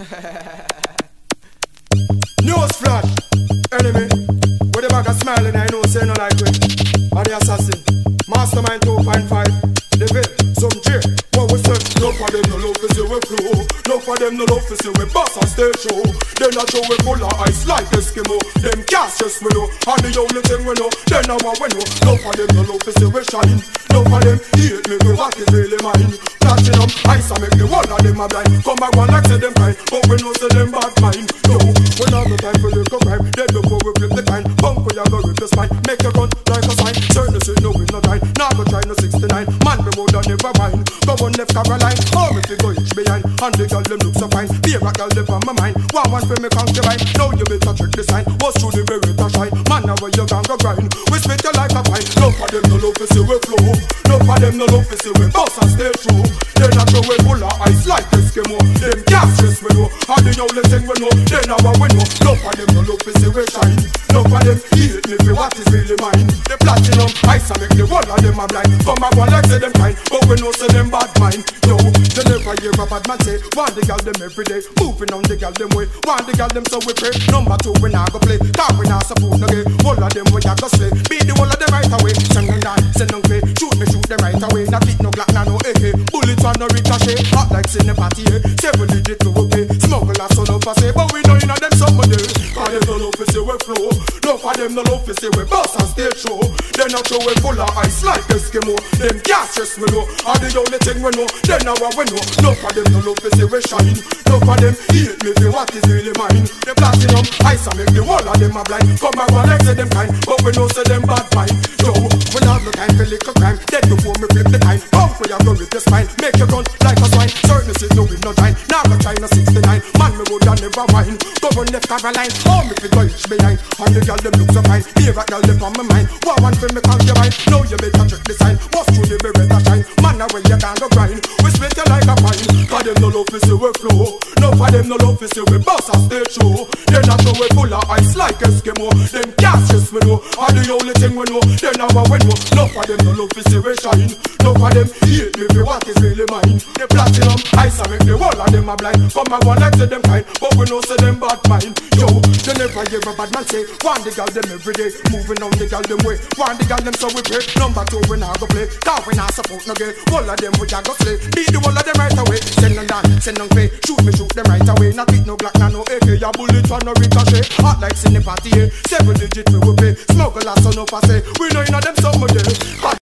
News flash, enemy. With the bag of smiling, I know say no like it. And the assassin, mastermind 2.5. The bit, some J. What we say? No for them no love to see we flow. No for them no love to see we boss and stage show. They not show we full of ice like Eskimo. Them cast just we know, and the only thing we know. They know what we know. No for them no love to see we shine. No for them hate me with what is really mine. Platinum ice and make the whole of them a blind. Come back one like say them kind, but we know say them bad mind. No, we not no time for little crime. Dead before we flip the time. Bunk we a go with the spine. Make your gun like a sign. Certain say no we no time. Now go try no 69. Man be more than ever mine. Go on left Caroline. Oh me fi go each behind. And the girl them look so fine. Be a girl them on my mind. One for me concubine. Now you better check the sign. What's through the very shine. Man now where you gon' go grind. We spit you like a pine. No for them no love to see we flow. No for them no love to see we boss and stay true. They not show we full of ice like Eskimo. Them gas just we know. And the only thing we know. They know what we know. No for them no love to see we shine. No for them hate me for what is really mine. The platinum ice and make the whole of them a blind. Come and go like say them kind. But we know say them bad mind. Yo, they never hear a bad man say. Want the girl them every day. Moving on the girl them way. Want the girl them so we pray. Number 2 we not go play. Cause we not support no gay. All of them we a go slay. Beat the whole of them right away. Send them down, send them play. Shoot them right away. Not fit no Glock, no AK. Bullets on no ricochet. Hot like sin the party. 7 digit to okay. Smuggle a son of a say. But we know you know them somebody. Cause them no love to see we flow. No for them no love to see we boss and stage show. They not show we full of ice like Eskimo. Them gas just we know. And the only thing we know. They know what we know. No for them no love to see we shine. No for them hate me for what is really mine. The platinum ice and make the whole of them a blind. Come back one like say them kind. But we know say them bad mind. Yo, we not no time for little crime. Dead before me flip the time. Pump where you go with the spine. Make you run like a swine. Certain is no with no time. Now go try no 69. Man me would never whine. Go on left Caroline. Oh me fi go each behind. And the girl them look so fine. Here a girl them on my mind. One for me concubine. Now you better check the sign. What's through the beretta shine. Man now where you can't go grind. We split you like a pine. Cause them no love to see we flow. No for them no love to see we boss and stage show. They not know we full of ice like Eskimo. Them gas just we know. And the only thing we know. They know what we know. No for them no love to see we shine. No for them hate me for what is really mine. The platinum ice and make the whole of them a blind. Come and go like say them kind. But we know say them bad mind. Yo, they never hear a bad man say. Want the girl them every day. Moving on the girl them way. Want the girl them so we pray. Number 2 we not go play. Cause we not support no gay. All of them we a go slay. Beat the whole of them right away. Send them down, send them play. Shoot them right away. Not with no Glock, no AK. Your bullet on no ricochet. Hot like sin the party. 7 digit we will pay. Smuggle a son of a say. We know you know them somebody.